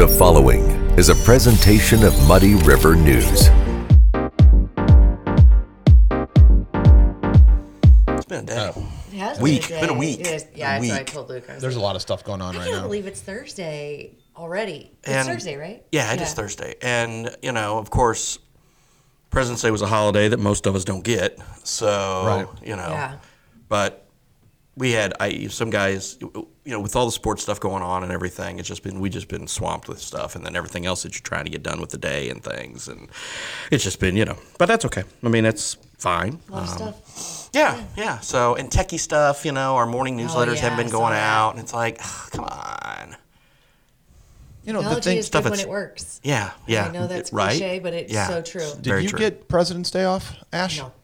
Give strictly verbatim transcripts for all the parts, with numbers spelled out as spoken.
The following is a presentation of Muddy River News. It's been a day. It has Week. been a, Been a day. week. It is, yeah, A that's what I week. told Luke. I was There's a like, lot of stuff going on I right can't now. believe it's Thursday already. It's And- Thursday, right? Yeah, it is Thursday. And, you know, of course, President's Day was a holiday that most of us don't get. So, Right. you know. Yeah. But we had I some guys, you know, with all the sports stuff going on and everything, it's just been, we just been swamped with stuff. And then everything else that you're trying to get done with the day and things. And it's just been, you know, but that's okay. I mean, it's fine. A lot of Um, stuff. Yeah, yeah. So, and techie stuff, you know, our morning newsletters Oh, yeah, haven't I been saw going that. out. And it's like, ugh, come on. You know, the Technology thing. is stuff good when it's- it works. Yeah, yeah. I know that's right? cliche, but it's Yeah. so true. Did Very you true. get President's Day off, Ash? No.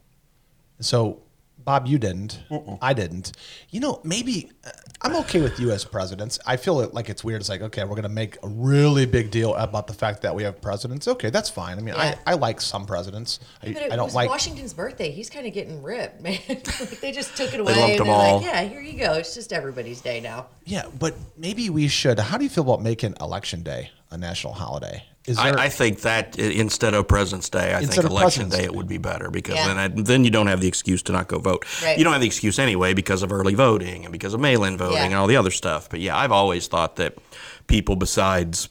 So, Bob, you didn't. I didn't. You know, maybe uh, I'm okay with U S presidents. I feel it, like it's weird. It's like, okay, we're going to make a really big deal about the fact that we have presidents. Okay, that's fine. I mean, Yeah. I, I like some presidents. I, But it I don't was like. Washington's birthday. He's kind of getting ripped, man. Like, they just took it away. lumped and them they're all. like, yeah, here you go. It's just everybody's day now. Yeah, but maybe we should. How do you feel about making Election Day a national holiday? Is there, I, I think that i- instead of President's Day, I Instead think of Election President's Day Day. it would be better because Yeah. then I, then you don't have the excuse to not go vote. Right. You don't have the excuse anyway because of early voting and because of mail-in voting Yeah. and all the other stuff. But yeah, I've always thought that people besides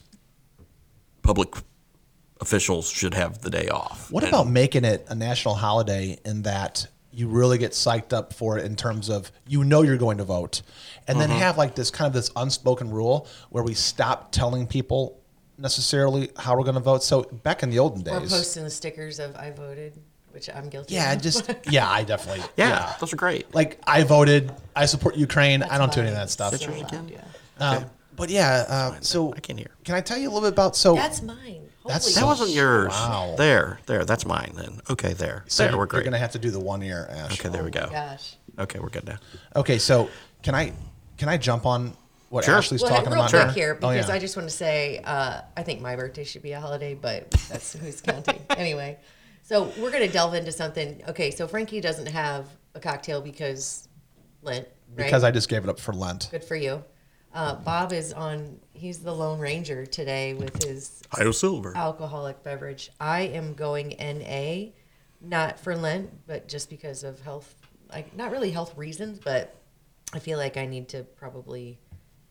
public officials should have the day off. What And- about making it a national holiday in that you really get psyched up for it in terms of you know you're going to vote, and then have like this kind of this unspoken rule where we stop telling people necessarily how we're going to vote. So back in the olden Or days, posting the stickers of I voted, which I'm guilty yeah, of. just yeah, I definitely Yeah, those are great. Like I voted, I support Ukraine. That's I don't do any of mine. that stuff. That's yours loud, again? yeah. Um, but yeah, uh, so I can't hear. Can I tell you a little bit about so? That's mine. Holy That's- That wasn't yours. Wow. There, there. That's mine then. Okay, there. so there, we're you're great. going to have to do the one year, Ash. Okay, there we go. Gosh. Okay, we're good now. Okay, so can I can I jump on what Sure. Ashley's Well, talking real about? quick now? here, Oh, because yeah. I just want to say, uh, I think my birthday should be a holiday, but that's who's counting. Anyway, so we're going to delve into something. Okay, so Frankie doesn't have a cocktail because Lent, right? Because I just gave it up for Lent. Good for you. Uh, Bob is on, he's the Lone Ranger today with his Io Silver. alcoholic beverage. I am going N A, not for Lent, but just because of health, like not really health reasons, but I feel like I need to probably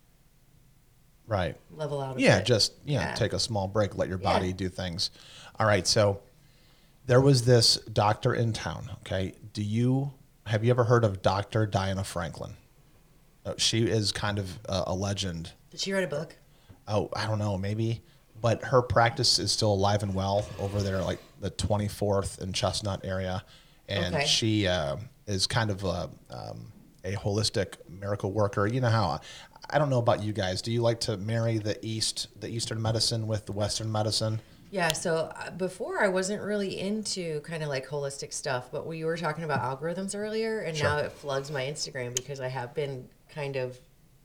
Right. level out a Yeah, bit. just you know, Yeah. take a small break, let your body Yeah. do things. All right, so there was this doctor in town, okay? Do you have you ever heard of Doctor Diana Franklin? Uh, she is kind of uh, a legend. Did she write a book? Oh, I don't know, maybe. But her practice is still alive and well over there, like the twenty-fourth and Chestnut area. And Okay. she uh, is kind of a, um, a holistic miracle worker. You know how, I don't know about you guys. Do you like to marry the East, the Eastern medicine with the Western medicine? Yeah, so uh, before I wasn't really into kind of like holistic stuff, but we were talking about algorithms earlier, and now it floods my Instagram because I have been kind of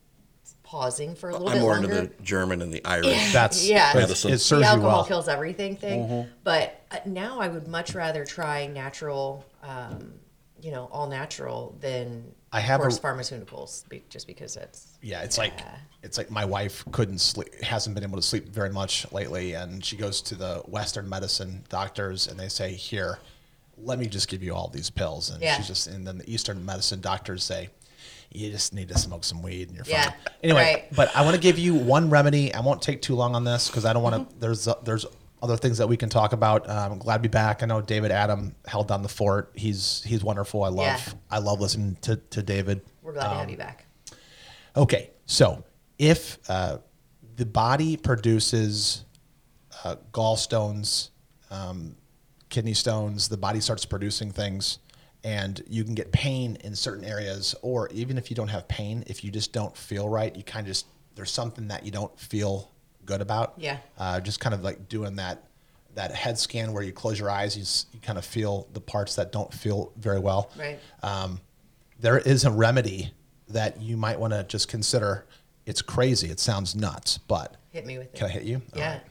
pausing for a little I'm bit more longer. into the German and the Irish. That's, Yeah. it, Medicine. it the serves you alcohol well. kills everything thing. But uh, now I would much rather try natural, um, you know, all natural than I have of course a- pharmaceuticals, be, just because it's Yeah, it's like it's like my wife couldn't sleep, hasn't been able to sleep very much lately, and she goes to the Western medicine doctors, and they say, "Here, let me just give you all these pills," and Yeah. she's just, and then the Eastern medicine doctors say, "You just need to smoke some weed, and you're Yeah, fine." Anyway, right. but I want to give you one remedy. I won't take too long on this because I don't want to. Mm-hmm. There's uh, there's other things that we can talk about. Um, I'm glad to be back. I know David Adam held down the fort. He's he's wonderful. I love Yeah. I love listening to to David. we're glad to Um, have you back. Okay, so if uh, the body produces uh, gallstones, um, kidney stones, the body starts producing things, and you can get pain in certain areas, or even if you don't have pain, if you just don't feel right, you kind of just, there's something that you don't feel good about. Yeah. Uh, just kind of like doing that that head scan where you close your eyes, you, s- you kind of feel the parts that don't feel very well. Right. Um, there is a remedy that you might want to just consider. It's crazy. It sounds nuts, but Hit me with it. can I hit you? All Yeah. right.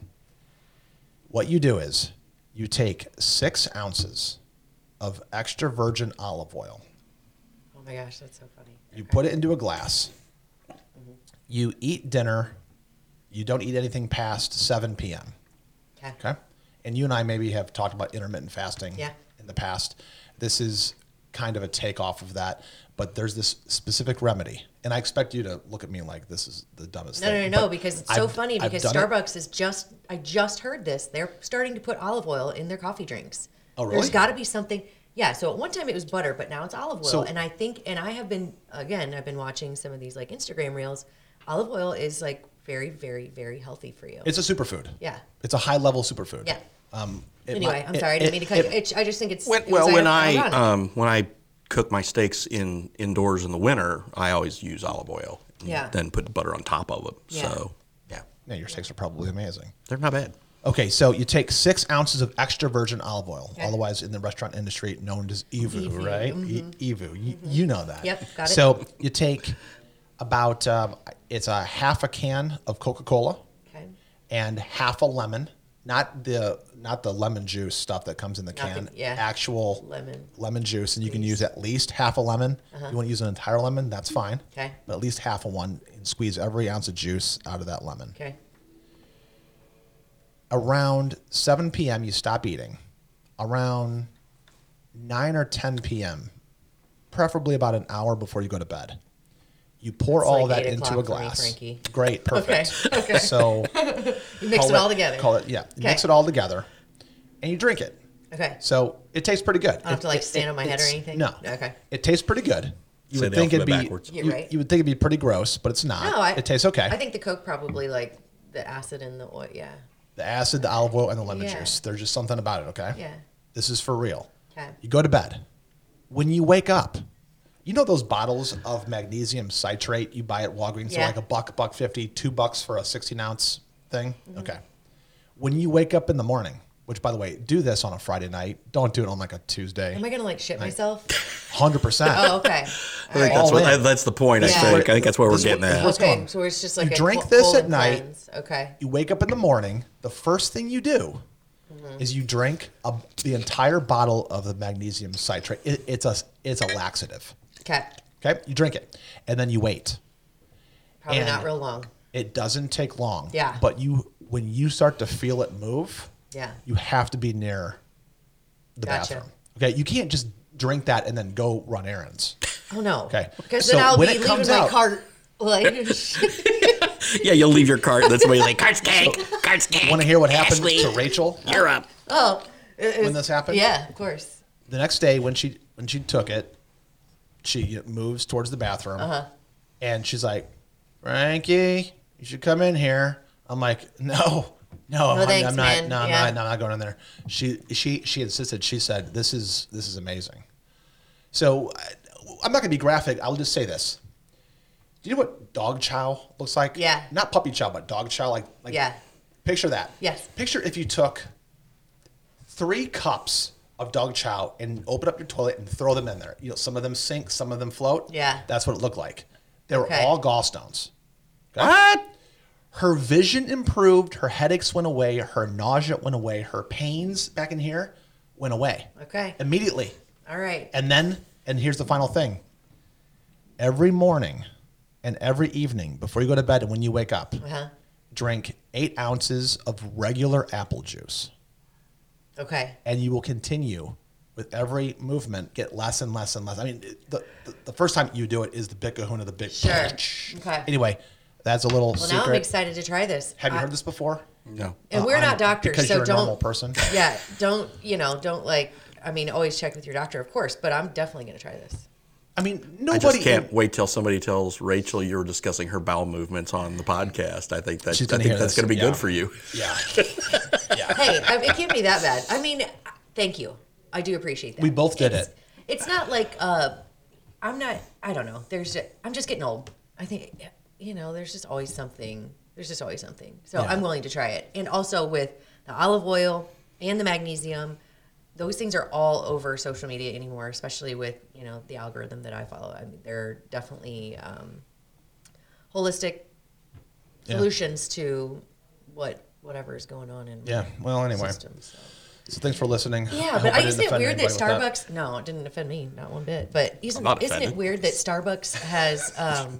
What you do is you take six ounces of extra virgin olive oil. Oh my gosh, that's so funny. You put it into a glass. You eat dinner You don't eat anything past seven p.m. Okay. Okay. And you and I maybe have talked about intermittent fasting Yeah. in the past. This is kind of a takeoff of that, but there's this specific remedy. And I expect you to look at me like this is the dumbest No, no, thing. no, no, but because it's so I've- funny I've because done it. Starbucks is just, I just heard this. They're starting to put olive oil in their coffee drinks. Oh, There's really? got to be something. Yeah, so at one time it was butter, but now it's olive oil. So- and I think, and I have been, again, I've been watching some of these like Instagram reels. Olive oil is like very, very, very healthy for you. It's a superfood. Yeah. It's a high level superfood. Yeah. Um, it Anyway, might- I'm it- sorry, I didn't it- mean to cut it- you. It, I just think it's When, it well, was when ironic. I um, when I cook my steaks in indoors in the winter, I always use olive oil. And Yeah. Then put butter on top of it. Yeah. So yeah, Yeah, your steaks are probably amazing. they're not bad. Okay, so you take six ounces of extra virgin olive oil, Okay. otherwise in the restaurant industry known as E V U, E V U, right? E- E V U, you, you know that. Yep, got it. So you take about um, it's a half a can of Coca-Cola Okay. and half a lemon, not the not the lemon juice stuff that comes in the Not the- can, yeah. actual Lemon. lemon juice, and you can use at least half a lemon. You want to use an entire lemon, that's fine. Okay. But at least half of one, and squeeze every ounce of juice out of that lemon. Okay. Around seven p.m. you stop eating. Around nine or ten p.m., preferably about an hour before you go to bed, you pour It's all like that eight into a o'clock for me, glass. Frankie. Great, perfect. Okay, okay. So You mix call it all together. Call it, yeah. You mix Okay. it all together, and you drink it. Okay. So it tastes pretty good. I don't have to, like, stand on my head or anything? No. Okay. It tastes pretty good. You Say would the think it'd be alphabet backwards. You're you, right. you would think it'd be pretty gross, but it's not. No, I, it tastes okay. I think the Coke probably like the acid in the oil. Yeah. The acid, the olive oil, and the lemon Yeah. juice. There's just something about it, okay? Yeah. This is for real. Okay. You go to bed. When you wake up, you know those bottles of magnesium citrate you buy at Walgreens? So Yeah. like a buck, buck fifty, two bucks for a sixteen ounce thing? Mm-hmm. Okay. When you wake up in the morning, which by the way, do this on a Friday night. Don't do it on like a Tuesday. Am I gonna like shit myself? one hundred percent. Oh, okay. I think All right. that's All what, in. that's the point. I Yeah. think. I think that's what we're This is getting what- at. what's Okay, going- so it's just like You a drink col- this colon at night. cleanse. Okay. You wake up in the morning, the first thing you do is you drink a, the entire bottle of the magnesium citrate. It, it's a it's a laxative. Okay. Okay, you drink it, and then you wait. Probably And- not real long. It doesn't take long. Yeah. But you, when you start to feel it move, Yeah. you have to be near the Gotcha. bathroom. Okay, you can't just drink that and then go run errands. Oh no. Okay. Because So then I'll when be it leaving comes my out- cart like. Yeah, you'll leave your cart. That's somebody like cart's cake, cart's cake. Want to hear what happened Ashley, to Rachel You're up. oh. it- when it's- this happened? Yeah, of course. The next day, when she when she took it, she moves towards the bathroom, Uh-huh. and she's like, "Frankie, you should come in here." I'm like, "No, no, I'm, thanks, I'm not. man. No, I'm Yeah. not. No, I'm not going in there." She she she insisted. She said, "This is this is amazing." So I- I'm not going to be graphic. I'll just say this. Do you know what dog chow looks like? Yeah. Not puppy chow, but dog chow. Like, like Yeah. Picture that. Yes. Picture if you took three cups of dog chow and open up your toilet and throw them in there. You know, some of them sink, some of them float. Yeah. That's what it looked like. They were Okay. all gallstones. Okay? What? Her vision improved. Her headaches went away. Her nausea went away. Her pains back in here went away. Okay. Immediately. All right. And then, and here's the final thing. Every morning and every evening before you go to bed and when you wake up, Uh-huh. drink eight ounces of regular apple juice. Okay. And you will continue with every movement get less and less and less. I mean, the, the, the first time you do it is the big kahuna, the big. Sure. Okay. Anyway, that's a little Well, secret. now I'm excited to try this. Have you I- heard this before? No. And we're Uh, not um, doctors, because so you're a don't. normal person. Yeah, don't you know? Don't like. I mean, always check with your doctor, of course. But I'm definitely going to try this. I mean, I nobody. just can't wait till somebody tells Rachel you're discussing her bowel movements on the podcast. I think that She's I gonna think hear that's this, going to be yeah. good for you. Yeah. Hey, I, it can't be that bad. I mean, thank you. I do appreciate that. We both did it's, it. It's not like uh, I'm not. I don't know. There's. Just, I'm just getting old. I think you know. There's just always something. There's just always something. So Yeah. I'm willing to try it. And also with the olive oil and the magnesium, those things are all over social media anymore. Especially with you know the algorithm that I follow. I mean, they're definitely um, holistic Yeah. solutions to what whatever is going on in Yeah. Well, anyway. system. So. So thanks for listening. Yeah, I but hope I, didn't isn't it offend weird that anybody with Starbucks? No, it didn't offend me, not one bit. But isn't not isn't it offended. weird that Starbucks has um,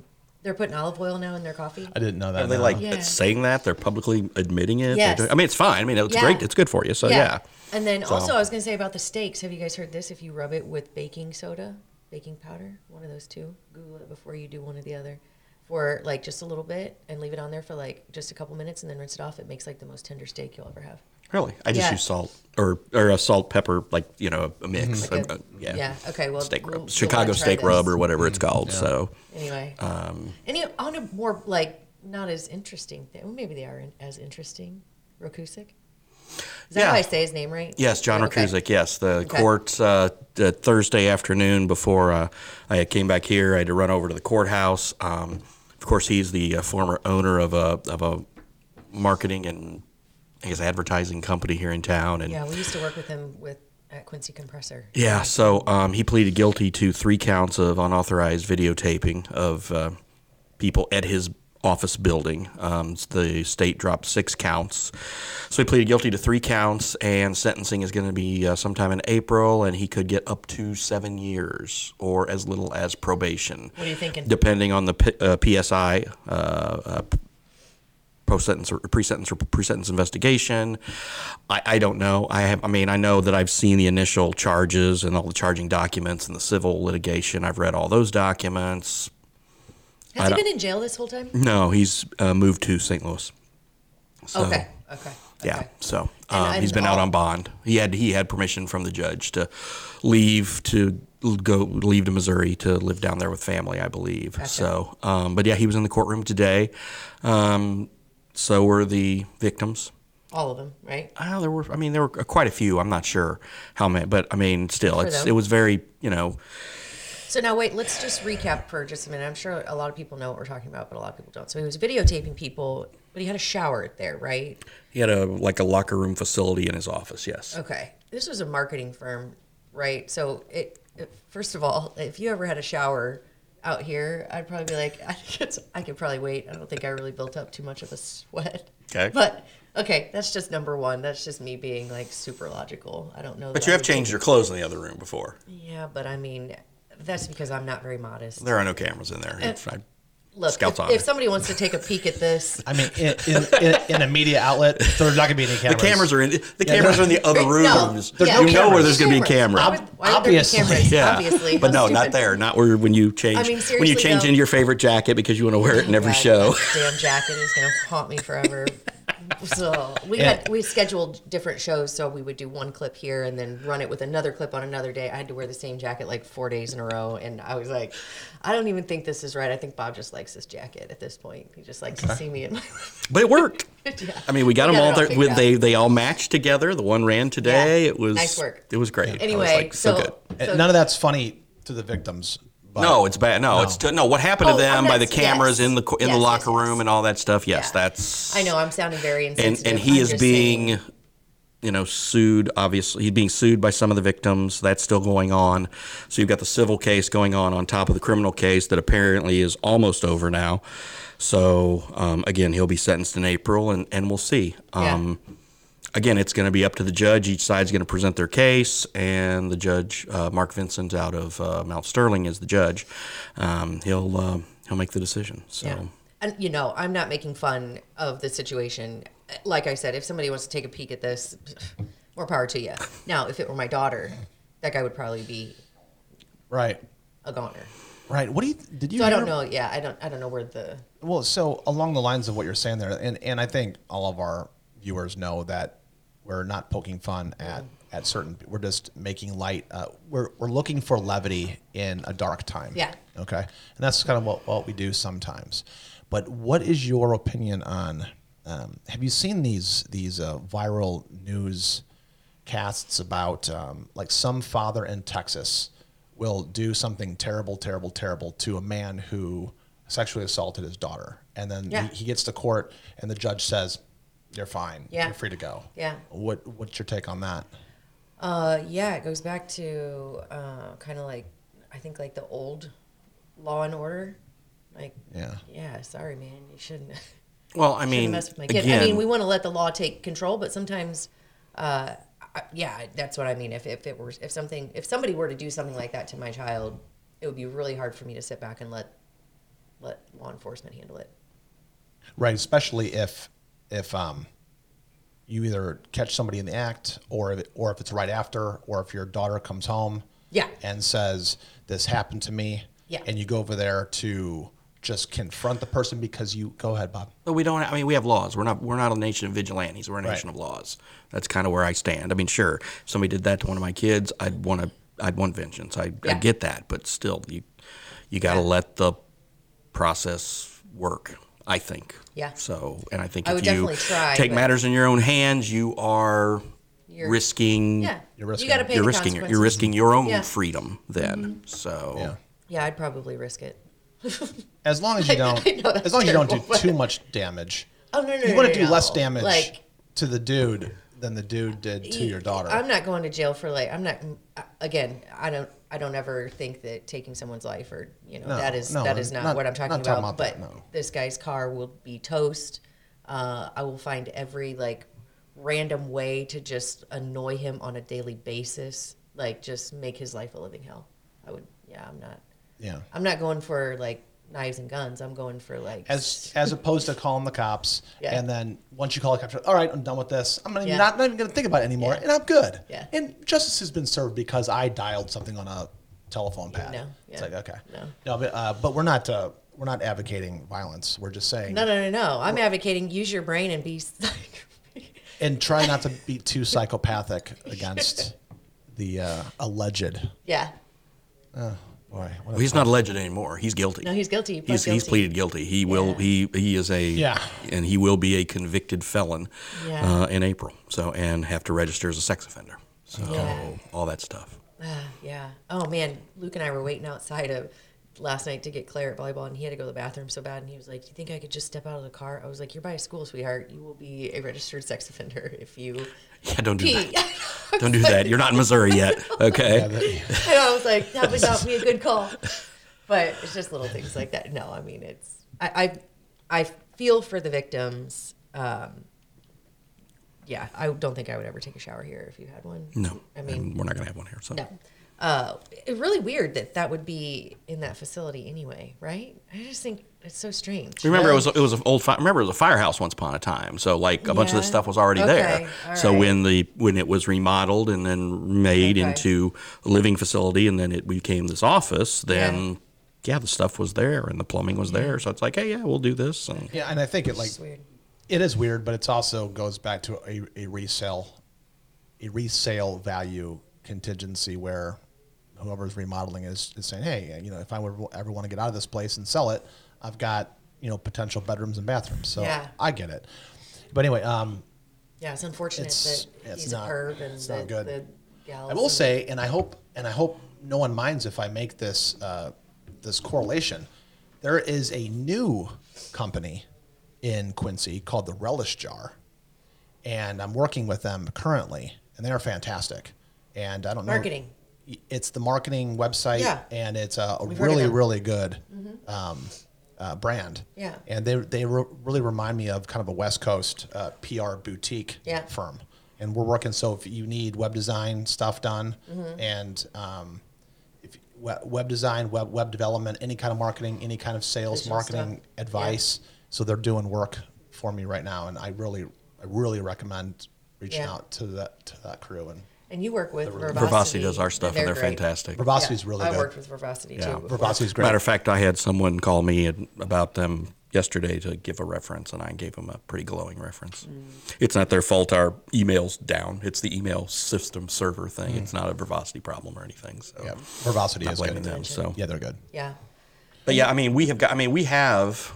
They're putting olive oil now in their coffee. I didn't know that. Are they no. like Yeah. saying that? They're publicly admitting it? They're Yes. doing- I mean, it's fine. I mean, it's Yeah. great. It's good for you. So, yeah. And then So- also, I was going to say about the steaks. Have you guys heard this? If you rub it with baking soda, baking powder, one of those two, Google it before you do one or the other, for like just a little bit and leave it on there for like just a couple minutes and then rinse it off. It makes like the most tender steak you'll ever have. Really? I just Yeah. use salt or or a salt pepper, like, you know, a mix. Like a- Uh, yeah. yeah. Okay. Well, Steak we'll- rub. we'll Chicago wanna try steak this. rub or whatever it's called. So, Anyway. um, Any on a more like not as interesting thing. Well, maybe they are in, as interesting. Rokusik. Is that Yeah. how I say his name right? yes, John Okay. Rakuzik. Yes, the Okay. court uh, the Thursday afternoon before uh, I came back here, I had to run over to the courthouse. Um, of course, he's the uh, former owner of a of a marketing and I guess advertising company here in town, and Yeah, we used to work with him with at Quincy Compressor. yeah, so um, he pleaded guilty to three counts of unauthorized videotaping of uh, people at his office building. Um, the state dropped six counts. So he pleaded guilty to three counts, and sentencing is going to be uh, sometime in April, and he could get up to seven years or as little as probation. What are you thinking? Depending on the P- uh, P S I, uh, uh, post-sentence or pre-sentence or pre-sentence investigation. I, I don't know. I have. I mean, I know that I've seen the initial charges and all the charging documents and the civil litigation. I've read all those documents. Has I he don't- been in jail this whole time? No, he's uh, moved to Saint Louis. So, Okay. Okay. Yeah. okay. So And- um, and he's been out all- on bond. He had he had permission from the judge to leave to go leave to Missouri to live down there with family, I believe. Gotcha. So, um, but yeah, he was in the courtroom today. Um, so were the victims. All of them, right? Oh, there were. I mean, there were quite a few. I'm not sure how many, but I mean, still, For it's them. it was very, you know. So now wait, let's just recap for just a minute. I'm sure a lot of people know what we're talking about, but a lot of people don't. So he was videotaping people, but he had a shower there, right? He had a like a locker room facility in his office. Yes. Okay. This was a marketing firm, right? So it, it first of all, if you ever had a shower out here, I'd probably be like, I think it's, I could probably wait. I don't think I really built up too much of a sweat. Okay. But okay, that's just number one. That's just me being like super logical. I don't know. But that you I have would changed your clothes in the other room before. think- Yeah, but I mean, that's because I'm not very modest. There are no cameras in there. It's- I- Look, Scouts if, honor. if somebody wants to take a peek at this, I mean, in, in, in, in a media outlet, there's not going to be any the cameras. cameras are in the cameras are in the other No, rooms. yeah, you okay. know where there's going to be a Cameras. camera. Why would, why would there be Obviously. cameras? Yeah, Obviously, but How no, not stupid. there. Not where when you change. I mean, when you seriously, change though- into your favorite jacket because you want to wear it in every God, show. that damn jacket is gonna haunt me forever. So we Yeah. had we scheduled different shows, so we would do one clip here and then run it with another clip on another day. I had to wear the same jacket like four days in a row, and I was like, I don't even think this is right. I think Bob just likes this jacket at this point. He just likes to see me in my. But it worked. Yeah. I mean, we got We them got all it all there. figured With, out. they they all matched together. The one ran today. Yeah. It was Nice work. It was great. I was Anyway, like, so, so, good. And so None of that's funny to the victims. But No, it's bad. No, it's no. What happened Oh, to them oh, by the that's- cameras yes. in the co- in Yes, the yes, locker yes. room and all that stuff? Yes, Yeah. that's. I know I'm sounding very and insensitive. and he I'm is just being, saying. you know, sued. Obviously, he's being sued by some of the victims. That's still going on. So you've got the civil case going on on top of the criminal case that apparently is almost over now. So um, again, he'll be sentenced in April, and and we'll see. Yeah. Um, Again, it's going to be up to the judge. Each side's going to present their case, and the judge, uh, Mark Vincent, out of uh, Mount Sterling, is the judge. Um, he'll uh, he'll make the decision. So. Yeah. And you know, I'm not making fun of the situation. Like I said, if somebody wants to take a peek at this, more power to you. Now, if it were my daughter, that guy would probably be right, a goner. right. What do you did you? So I don't hear- know. Yeah, I don't. I don't know where the. Well, so along the lines of what you're saying there, and, and I think all of our viewers know that we're not poking fun at, at certain. We're just making light. Uh, we're we're looking for levity in a dark time. Yeah. Okay. And that's kind of what, what we do sometimes. But what is your opinion on? Um, have you seen these these uh, viral news casts about um, like some father in Texas will do something terrible, terrible, terrible to a man who sexually assaulted his daughter, and then Yeah. he, he gets to court, and the judge says, "You're fine. Yeah. You're free to go." Yeah. What What's your take on that? Uh, yeah, it goes back to uh, kind of like I think like the old Law and Order. Like, Yeah. yeah, sorry, man, you shouldn't. Well, I shouldn't mean, mess with my kid. again, I mean, we want to let the law take control, but sometimes, uh, I, yeah, that's what I mean. If if it were if something if somebody were to do something like that to my child, it would be really hard for me to sit back and let let law enforcement handle it. Right, especially if if um, you either catch somebody in the act, or if it, or if it's right after, or if your daughter comes home, Yeah. and says this happened to me, Yeah. and you go over there to just confront the person because you go ahead, Bob. But we don't. I mean, we have laws. We're not. We're not a nation of vigilantes. We're a Right. nation of laws. That's kind of where I stand. I mean, sure, if somebody did that to one of my kids, I'd want to. I'd want vengeance. I, Yeah. I get that, but still, you you got to Yeah. let the process work. I think. Yeah. So, and I think I if would you definitely try, take but- matters in your own hands, you are You're- risking. Yeah. You're risking- You got to pay You're the risking. You're consequences. risking your own Yeah. freedom. Then. So. Yeah. Yeah, I'd probably risk it. As long as you don't, I know that's as long as you don't do terrible, but- too much damage. Oh, no, no, You no, want no, to do no. less damage Like, to the dude than the dude did to your daughter. I'm not going to jail for like I'm not again I don't I don't ever think that taking someone's life or you know No, that is no, that is not, not- what I'm talking not about, talking about but that, no. this guy's car will be toast. uh, I will find every like random way to just annoy him on a daily basis, like just make his life a living hell. I would yeah I'm not yeah. I'm not going for like knives and guns. I'm going for like As as opposed to calling the cops, Yeah. and then once you call the cops, all right, I'm done with this. I'm not, Yeah. not, not even going to think about it anymore, Yeah. and I'm good. Yeah. And justice has been served because I dialed something on a telephone pad. No, It's yeah. like okay, No. no, but, uh, but we're not uh, we're not advocating violence. We're just saying no no no no. I'm advocating use your brain and be like and try not to be too psychopathic against the uh, alleged. yeah. Boy, what a Well, he's not alleged anymore. He's guilty. No, he's guilty. He pled He's, he's guilty. pleaded guilty. He will. Yeah. He he is a. Yeah. And he will be a convicted felon. Yeah. Uh, in April. So and have to register as a sex offender. So Yeah. all that stuff. Ah, yeah. Oh man, Luke and I were waiting outside of last night to get Claire at volleyball, and he had to go to the bathroom so bad, and he was like, "Do you think I could just step out of the car?" I was like, "You're by a school, sweetheart. You will be a registered sex offender if you Yeah. Don't do pee." that. Don't do that. You're not in Missouri yet. Okay. Yeah, that- And I was like, "That would not be a good call." But it's just little things like that. No, I mean, it's I I, I feel for the victims. Um, yeah, I don't think I would ever take a shower here if you had one. No. I mean, and we're not gonna have one here. So. No. Uh, it's really weird that that would be in that facility anyway, right? I just think it's so strange. Remember, it was it was an old. Fi- remember, it was a firehouse once upon a time. So, like a bunch of this Yeah. stuff was already Okay, there. all So right. when the when it was remodeled and then made Okay. into a living facility, and then it became this office, then yeah, the stuff was there and the plumbing was there. So it's like, hey, yeah, we'll do this. And yeah, and I think it like It's weird. it is weird, but it's also goes back to a, a resale, a resale value contingency where whoever's remodeling is, is saying, hey, you know, if I would ever want to get out of this place and sell it, I've got, you know, potential bedrooms and bathrooms. So Yeah. I get it. But anyway, um, Yeah, it's unfortunate It's- that it's he's not- a perv and it's the, not good. the gals. I will and- say, and I hope, and I hope no one minds if I make this uh, this correlation. There is a new company in Quincy called the Relish Jar, and I'm working with them currently, and they are fantastic. And I don't know Marketing. It's the marketing website, Yeah. and it's a, a We've heard of really them. really good um, uh, brand. Yeah. and they they re- really remind me of kind of a West Coast uh, P R boutique Yeah. firm. And we're working. So if you need web design stuff done, Mm-hmm. and um, if web, web design, web web development, any kind of marketing, any kind of sales Digital marketing stuff. advice, so they're doing work for me right now, and I really I really recommend reaching Yeah. out to that to that crew. And And you work with Verbosity. Verbosity does our stuff, and they're great. fantastic. Verbosity's Yeah, really I good. worked with Verbosity Yeah. too. before. Verbosity's great. Matter of fact, I had someone call me and- about them yesterday to give a reference, and I gave them a pretty glowing reference. Mm. It's not their fault our email's down. It's the email system server thing. It's not a Verbosity problem or anything. So Mm. yeah, Verbosity not is blaming good. them. So Yeah, they're good. Yeah. But yeah, I mean, we have got. I mean, we have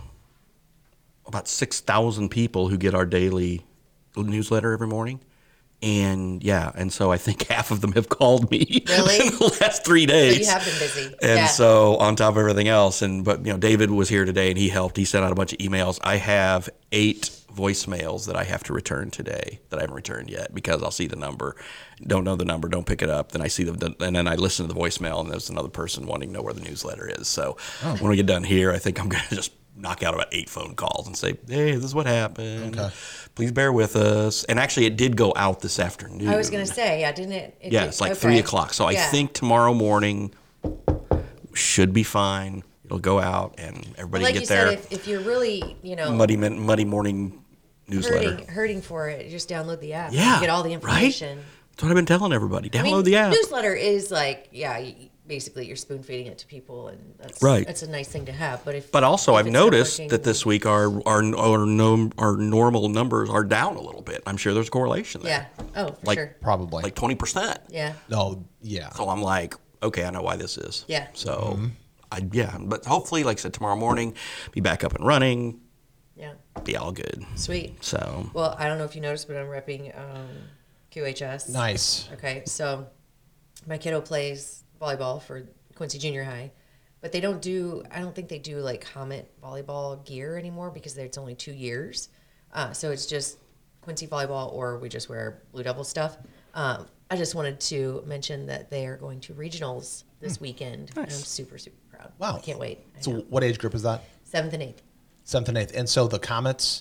about six thousand people who get our daily newsletter every morning, and yeah, and so I think half of them have called me Really? in the last three days. So you have been busy. And Yeah. so on top of everything else, and but you know, David was here today, and he helped. He sent out a bunch of emails. I have eight voicemails that I have to return today that I haven't returned yet because I'll see the number, don't know the number, don't pick it up. Then I see the, and then I listen to the voicemail, and there's another person wanting to know where the newsletter is. So when we get done here, I think I'm going to just knock out about eight phone calls and say, hey, this is what happened. Okay. Please bear with us. And actually, it did go out this afternoon. I was going to say, yeah, didn't it? it Yeah, did- it's like okay. three o'clock. So I Yeah. think tomorrow morning should be fine. It'll go out and everybody like get you there. said, if, if you're really, you know, muddy min- muddy morning newsletter. hurting, hurting for it, just download the app. Yeah, You get all the information. Right? That's what I've been telling everybody. Download I mean, the app. Newsletter is like, yeah, you, basically you're spoon feeding it to people, and that's Right. That's a nice thing to have. But if But also, if I've it's not noticed working- that this week our our our, nom- our normal numbers are down a little bit. I'm sure there's a correlation there. yeah, oh for Like- sure, Probably. Like twenty percent. yeah, oh, yeah. So I'm like, okay, I know why this is. Yeah. So, I yeah, but hopefully, like I said, tomorrow morning, be back up and running, yeah, be all good. sweet. So, Well, I don't know if you noticed, but I'm repping um, Q H S. Nice. Okay, so my kiddo plays volleyball for Quincy Junior High, but they don't do, I don't think they do like Comet volleyball gear anymore because it's only two years. Uh, so it's just Quincy volleyball, or we just wear Blue Devil stuff. Um, I just wanted to mention that they are going to regionals this weekend. And I'm super, super proud. Wow. I can't wait. I So know. what age group is that? Seventh and eighth. Seventh and eighth. And so the Comets,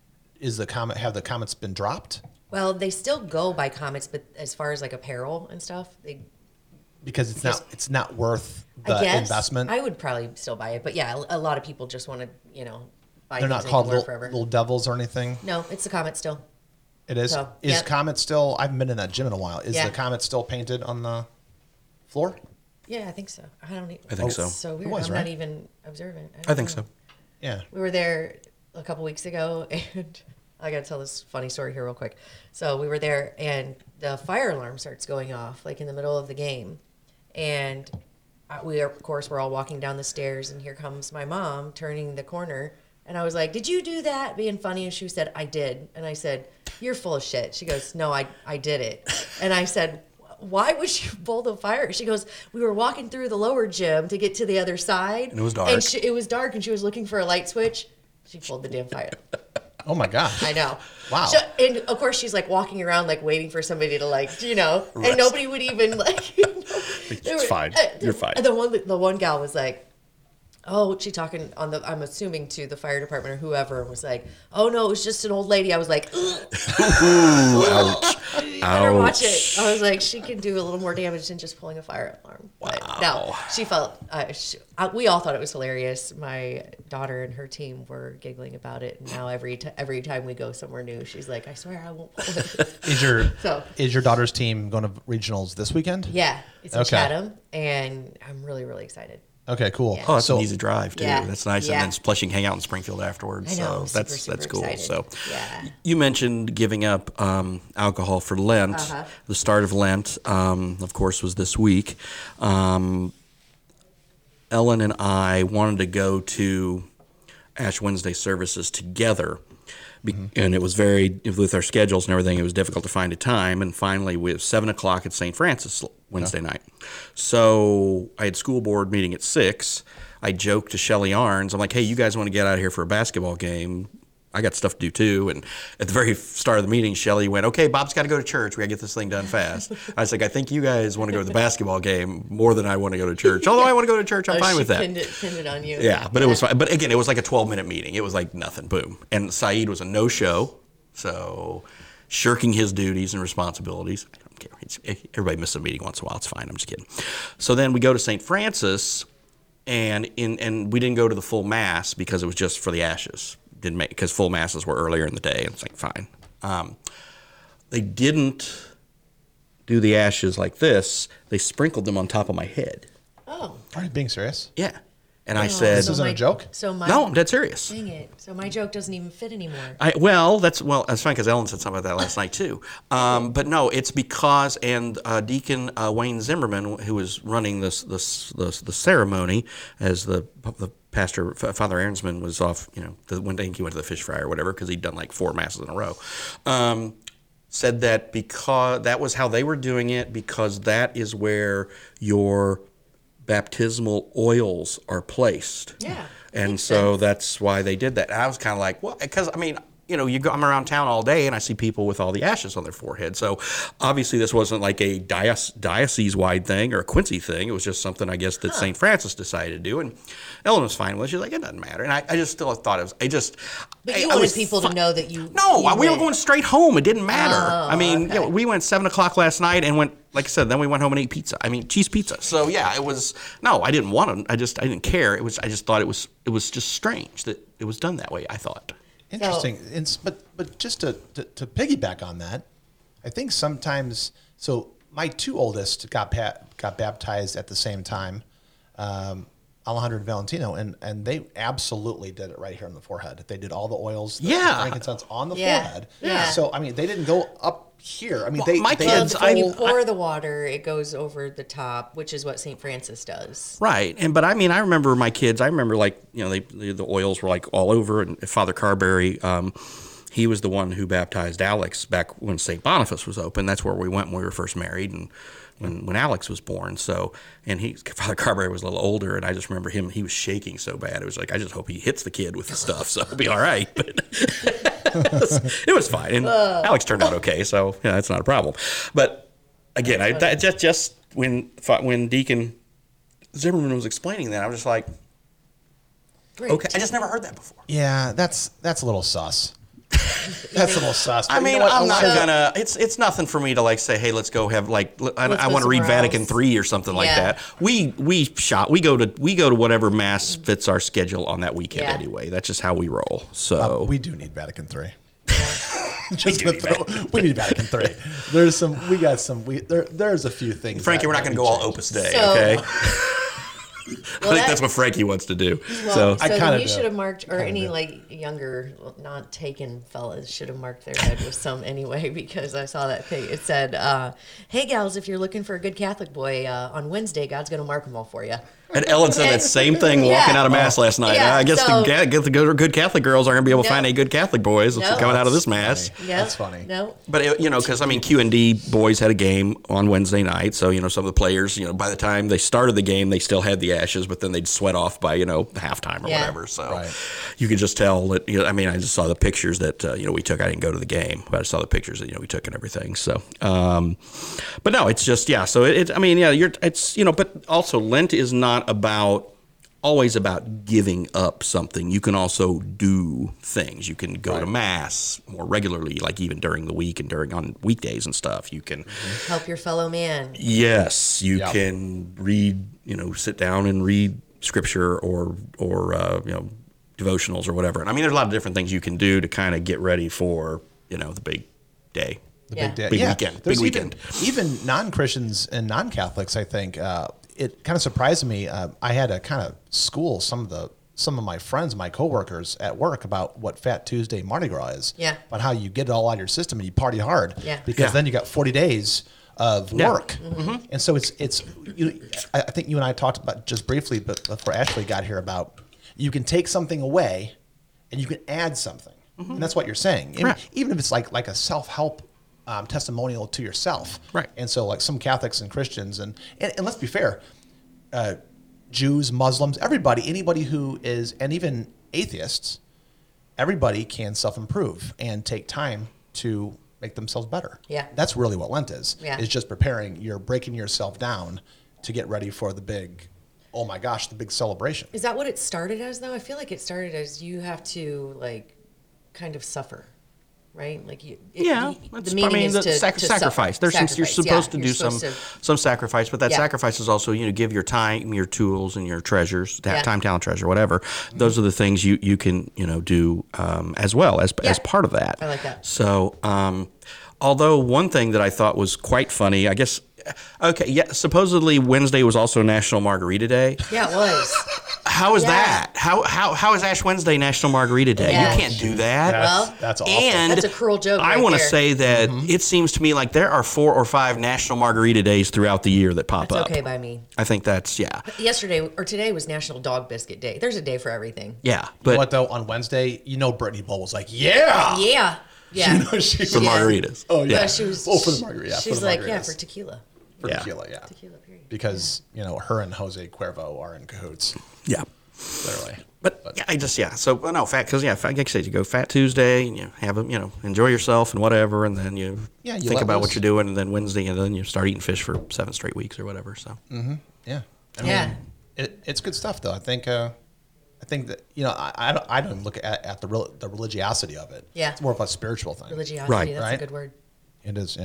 is the Comet, have the Comets been dropped? Well, they still go by Comets, but as far as like apparel and stuff, they Because it's not it's not worth the I guess investment. I would probably still buy it, but yeah, a a lot of people just want to, you know, buy They're not things they called can wear little, forever. little Devils or anything. No, it's the Comet still. It is. So, is yep. Comet still? I haven't been in that gym in a while. Is Yeah. the Comet still painted on the floor? Yeah, I think so. I don't. e- I think it's so. So weird. was, I'm right? not even observant. don't I think know. so. Yeah. We were there a couple weeks ago, and I got to tell this funny story here real quick. So we were there, and the fire alarm starts going off like in the middle of the game, and uh, we are, of course, we're all walking down the stairs, and here comes my mom turning the corner, and I was like, "Did you do that?" Being funny, and she said, "I did," and I said, "You're full of shit." She goes, "No, I I did it," and I said, "Why would you pull the fire?" She goes, "We were walking through the lower gym to get to the other side, And it was dark. And she, it was dark, and she was looking for a light switch. She pulled the damn fire." Oh my gosh. I know. Wow. So, and of course, she's like walking around, like waiting for somebody to, like, you know, Right. and nobody would even like. You know, they It's fine. You're fine. The one, the one gal was like, "Oh," she talking on the, I'm assuming to the fire department or whoever, was like, "Oh no, it was just an old lady." I was like, "Ugh, Ooh, ouch. you better watch Ouch. it." I was like, she can do a little more damage than just pulling a fire alarm. But no, Wow. she felt. Uh, she, uh, we all thought it was hilarious. My daughter and her team were giggling about it. And now every t- every time we go somewhere new, she's like, "I swear I won't pull it." Is your So- is your daughter's team going to regionals this weekend? Yeah, it's in Okay. Chatham, and I'm really really excited. Okay, cool. Yeah. Oh, that's so, an easy drive too. Yeah. That's nice, Yeah. and then plus you can hang out in Springfield afterwards. I know, So I'm that's super, that's super cool. excited. So Yeah. you mentioned giving up um, alcohol for Lent. Uh-huh. The start of Lent, um, of course, was this week. Um, Ellen and I wanted to go to Ash Wednesday services together. Be- And it was very, with our schedules and everything, it was difficult to find a time. And finally, we have seven o'clock at Saint Francis Wednesday night. So I had school board meeting at six. I joked to Shelly Arns, I'm like, "Hey, you guys want to get out of here for a basketball game? I got stuff to do too." And at the very start of the meeting, Shelly went, "Okay, Bob's got to go to church. We got to get this thing done fast." I was like, "I think you guys want to go to the basketball game more than I want to go to church. Although I want to go to church, I'm Oh, fine she with that." Pinned it, pinned it on you. Yeah, but it was fine. But again, it was like a twelve minute meeting. It was like nothing. Boom. And Saeed was a no show, so shirking his duties and responsibilities. I don't care. It's, everybody misses a meeting once in a while. It's fine. I'm just kidding. So then we go to Saint Francis, and in and we didn't go to the full mass because it was just for the ashes. Didn't make because full masses were earlier in the day. And it's like fine. Um, they didn't do the ashes like this. They sprinkled them on top of my head. Oh. Are you being serious? Yeah. And I Oh, said, This isn't a my- joke? So my "No, I'm dead serious." Dang it! So my joke doesn't even fit anymore. I, well, that's well, that's fine because Ellen said something about that last night too. Um, but no, it's because and uh, Deacon uh, Wayne Zimmerman, who was running this this, this the ceremony, as the the pastor F- Father Aaronsman was off, you know, the, when he went to the fish fry or whatever because he'd done like four masses in a row. Um, said that because that was how they were doing it because that is where your baptismal oils are placed. Yeah, And makes so sense. that's why they did that. And I was kind of like, well, because I mean, you know, you go, I'm around town all day and I see people with all the ashes on their forehead. So obviously this wasn't like a diocese, diocese-wide thing or a Quincy thing. It was just something, I guess, that Saint Francis decided to do. And Ellen was fine with it. She's like, it doesn't matter. And I, I just still thought it was, I just. But I, you I wanted was people fi- to know that you. No, you we were went. going straight home. It didn't matter. Oh, I mean, okay. you know, we went seven o'clock last night and went like I said, then we went home and ate pizza. I mean, cheese pizza. So yeah, it was. No, I didn't want to. I just I didn't care. It was. I just thought it was. It was just strange that it was done that way. I thought. Interesting. It's, but but just to, to, to piggyback on that, I think sometimes so my two oldest got pa- got baptized at the same time, um, Alejandro and Valentino, and, and they absolutely did it right here on the forehead. They did all the oils, the Yeah. frankincense on the Yeah. forehead. Yeah. So I mean, they didn't go up here. I mean, Well, they my they Well, kids, before I- you pour the water, it goes over the top, which is what Saint Francis does. Right, and but I mean, I remember my kids. I remember like you know, they the, the oils were like all over. And Father Carberry, um, he was the one who baptized Alex back when Saint Boniface was open. That's where we went when we were first married, and when when Alex was born. So, and he Father Carberry was a little older, and I just remember him. He was shaking so bad. It was like I just hope he hits the kid with the stuff, so it'll be all right. But it was fine, and Alex turned out okay, so yeah, that's not a problem. But again, I that, just just when when Deacon Zimmerman was explaining that, I was just like, Great. okay, I just never heard that before. yeah, that's that's a little sus. That's a little sus. I But you mean, know what? I'm A not lot of- gonna. It's it's nothing for me to like say, hey, let's go have like. l- I, Let's I go want to read somewhere Vatican else. three or something like Yeah. that. We we shop. We go to we go to whatever mass fits our schedule on that weekend Yeah. anyway. That's just how we roll. So Uh, we do need Vatican three. Just gonna throw- we need Vatican three. There's some. We got some. We there. There's a few things. Frankie, that- we're not that going to we go all changed. Opus Dei, So- okay? Well, I think that- that's what Frankie wants to do. Well, so so I then kinda you do. should have marked, or Kinda any do. like younger, well, not taken fellas should have marked their head with some anyway, because I saw that thing. It said, uh, "Hey gals, if you're looking for a good Catholic boy uh, on Wednesday, God's gonna mark them all for you." and Ellen said that same thing Yeah. walking out of mass last night. Yeah, I guess so- the ga- get the good, good Catholic girls aren't going to be able to No. find any good Catholic boys No. coming out of this That's mass. funny. Yeah, That's funny. No, But it, you know, because I mean, Q and D boys had a game on Wednesday night, so you know, some of the players, you know, by the time they started the game, they still had the ashes, but then they'd sweat off by you know halftime or Yeah. whatever. So Right. you could just tell that. You know, I mean, I just saw the pictures that uh, you know we took. I didn't go to the game, but I saw the pictures that you know we took and everything. So, um, but no, it's just yeah. So it, it I mean, yeah, you're it's you know, but also Lent is not about. Always about giving up something. You can also do things. You can go to mass more regularly, like even during the week and during on weekdays and stuff. You can, help your fellow man. yes, you Yeah. can read. You know, sit down and read scripture or or uh, you know devotionals or whatever. And I mean, there's a lot of different things you can do to kind of get ready for you know the big day. The Yeah. big day. Big yeah. weekend. Big There's weekend. Even, even non-Christians and non-Catholics, I think, uh, it kind of surprised me. Uh, I had to kind of school some of the some of my friends, my coworkers at work about what Fat Tuesday Mardi Gras is. Yeah. About how you get it all out of your system and you party hard. Yeah. Because Yeah. then you got forty days of Yeah. work. And so it's it's you, I I think you and I talked about just briefly, but before Ashley got here, about you can take something away and you can add something. And that's what you're saying. And Correct. even if it's like like a self-help um, testimonial to yourself. Right. And so like some Catholics and Christians and, and, and let's be fair, uh, Jews, Muslims, everybody, anybody who is, and even atheists, everybody can self-improve and take time to make themselves better. Yeah. That's really what Lent is. Yeah. Is just preparing, you're breaking yourself down to get ready for the big, oh my gosh, the big celebration. Is that what it started as, though? I feel like it started as you have to, like, kind of suffer, right? Like, you. It, Yeah, you- it's, the meaning I mean, is the to, sac- to sacrifice. suffer. There's some, you're Sacrifice, supposed yeah. to You're do some supposed to- some sacrifice, but that Yeah. sacrifice is also you know give your time, your tools, and your treasures, ta- Yeah. time, talent, treasure, whatever. Those are the things you you can you know do um, as well as as Yeah. part of that. I like that. So, um, although one thing that I thought was quite funny, I guess. Okay, yeah. Supposedly Wednesday was also National Margarita Day. Yeah, it was. How is Yeah. that? How how how is Ash Wednesday National Margarita Day? Yeah. You can't do that. That's, Well, that's awful. And That's a cruel joke I right want to there. say that it seems to me like there are four or five National Margarita Days throughout the year that pop It's up. okay by me. I think that's yeah, Yesterday or today was National Dog Biscuit Day. There's a day for everything. yeah. You But know what though? On Wednesday, you know, Brittany Bull was like, "Yeah, Yeah. Yeah. You know, she for was- Yeah. margaritas. Oh yeah, Yeah, she was. Oh, for the margarita. Yeah, for She's the like, yeah, margaritas. for tequila. for Yeah. tequila, yeah. Tequila, period. Because you know, her and Jose Cuervo are in cahoots, Yeah. literally. But, yeah, I just yeah. So well, no fat because yeah, fat, like I said, you go Fat Tuesday and you have a you know enjoy yourself and whatever, and then you, Yeah, you think let about loose. what you're doing, and then Wednesday, and then you start eating fish for seven straight weeks or whatever. So Yeah. I Yeah. mean, it, it's good stuff though. I think. Uh, I think that you know, I, I don't, I don't look at, at the real, the religiosity of it. Yeah. It's more of a spiritual thing. Religiosity, Right. that's Right. a good word. It is. Yeah.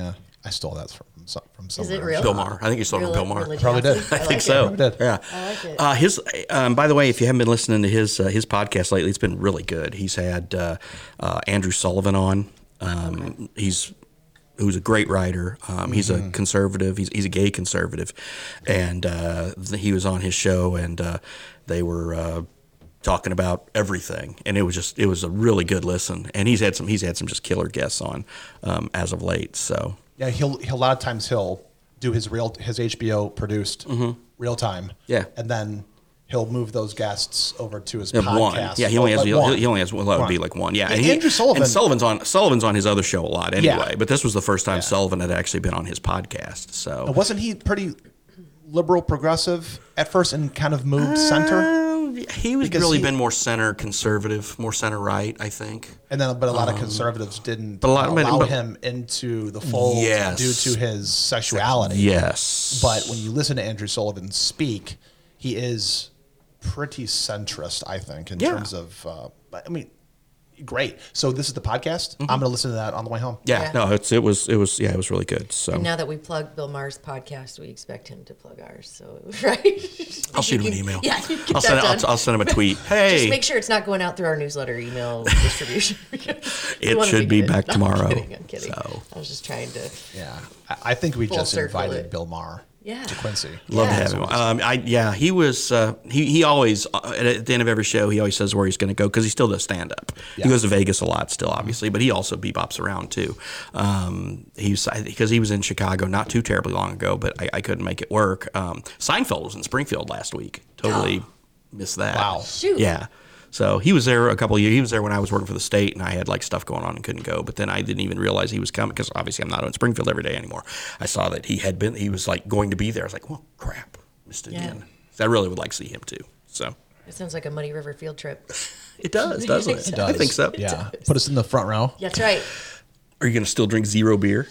I stole that from some- from Is somewhere. it real? Bill Maher. I think you stole it from Bill Maher. Probably did. religiosity? I think like so. it. Probably did. Yeah. I like it. Uh, his, um, by the way, if you haven't been listening to his uh, his podcast lately, it's been really good. He's had uh, uh, Andrew Sullivan on. Um, okay. He's who's a great writer. Um, he's mm-hmm. a conservative. He's he's a gay conservative, and uh, he was on his show, and uh, they were uh, talking about everything, and it was just it was a really good listen. And he's had some he's had some just killer guests on um, as of late. So yeah, he'll, he'll a lot of times he'll do his real his H B O produced mm-hmm. real time. Yeah, and then he'll move those guests over to his yeah, podcast. One. Yeah, he only well, has like he, he only has well, that would be like one. Yeah, yeah and he, Andrew Sullivan and Sullivan's on Sullivan's on his other show a lot anyway. Yeah. But this was the first time Yeah. Sullivan had actually been on his podcast. So now, wasn't he pretty liberal progressive at first and kind of moved center? Uh, he was Because really he- been more center conservative, more center right, I think. And then, but a lot of conservatives didn't but a lot- allow but- him into the fold Yes. due to his sexuality. Yes, But when you listen to Andrew Sullivan speak, he is pretty centrist, I think, in Yeah. terms of. Uh, I mean, great. So this is the podcast. I'm going to listen to that on the way home. yeah, Yeah. no, it's it was it was yeah, it was really good. So And now that we plugged Bill Maher's podcast, we expect him to plug ours. So, right? I'll shoot him You an can- email. Yeah, you get I'll send that I'll, done. I'll send him a tweet. Hey, Just make sure it's not going out through our newsletter email distribution. We It wanna should be good. back No, tomorrow, I'm kidding. I'm kidding. so. I was just trying to. Yeah, I, I think we Full just circle invited it. Bill Maher Yeah. to Quincy. love Yeah. to have him. Um, I yeah, he was uh, he he always uh, at the end of every show he always says where he's going to go because he still does stand up. Yeah. He goes to Vegas a lot still, obviously, but he also bebops around too. Um, he's because he was in Chicago not too terribly long ago, but I, I couldn't make it work. Um, Seinfeld was in Springfield last week. Totally missed that. Wow. Shoot. Yeah. So he was there a couple of years. He was there when I was working for the state, and I had like stuff going on and couldn't go. But then I didn't even realize he was coming because obviously I'm not in Springfield every day anymore. I saw that he had been. He was like going to be there. I was like, well, crap, missed it Yeah. again. So I really would like to see him too. So It sounds like a Muddy River field trip. it does, doesn't it? It I think so. Yeah, put us in the front row. That's right. Are you going to still drink zero beer?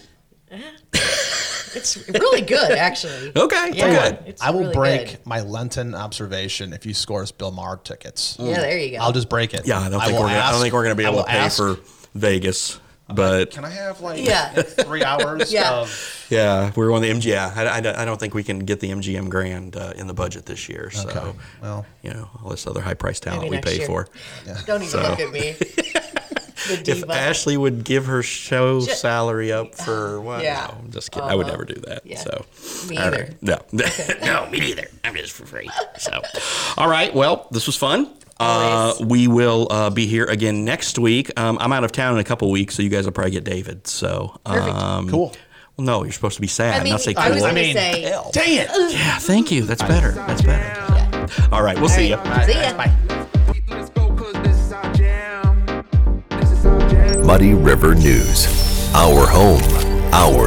It's really good, actually. Okay, Yeah, good. it's I will really break good. my Lenten observation if you score us Bill Maher tickets. Yeah, there you go. I'll just break it. Yeah, I don't think will we're. Gonna, I don't ask- think we're going to be I able will to pay ask, for Vegas, but Can I have like Yeah. three hours Yeah. of? yeah, we're on the M G M. I, I, I don't think we can get the M G M Grand uh, in the budget this year. So, Okay, well. you know, all this other high price talent Maybe we next pay year. for. Don't even So- look at me. The If diva. Ashley would give her show salary up for what? Yeah. No, I'm just kidding. I would Uh-huh. never do that. Yeah. So Me all either. right. No, no, me neither. I'm just for free. So, all right. Well, this was fun. Uh, Always. we will uh, be here again next week. Um, I'm out of town in a couple weeks, so you guys will probably get David. So, Perfect. um, Cool. Well, no, you're supposed to be sad, I mean, not say cool. I was I going to mean, say. Dang it! Yeah, thank you. That's better. That's better. All right. We'll see you. right. See ya. Bye. Let's go, 'cause this is our jam. This is our jam. Muddy River News. Our home, our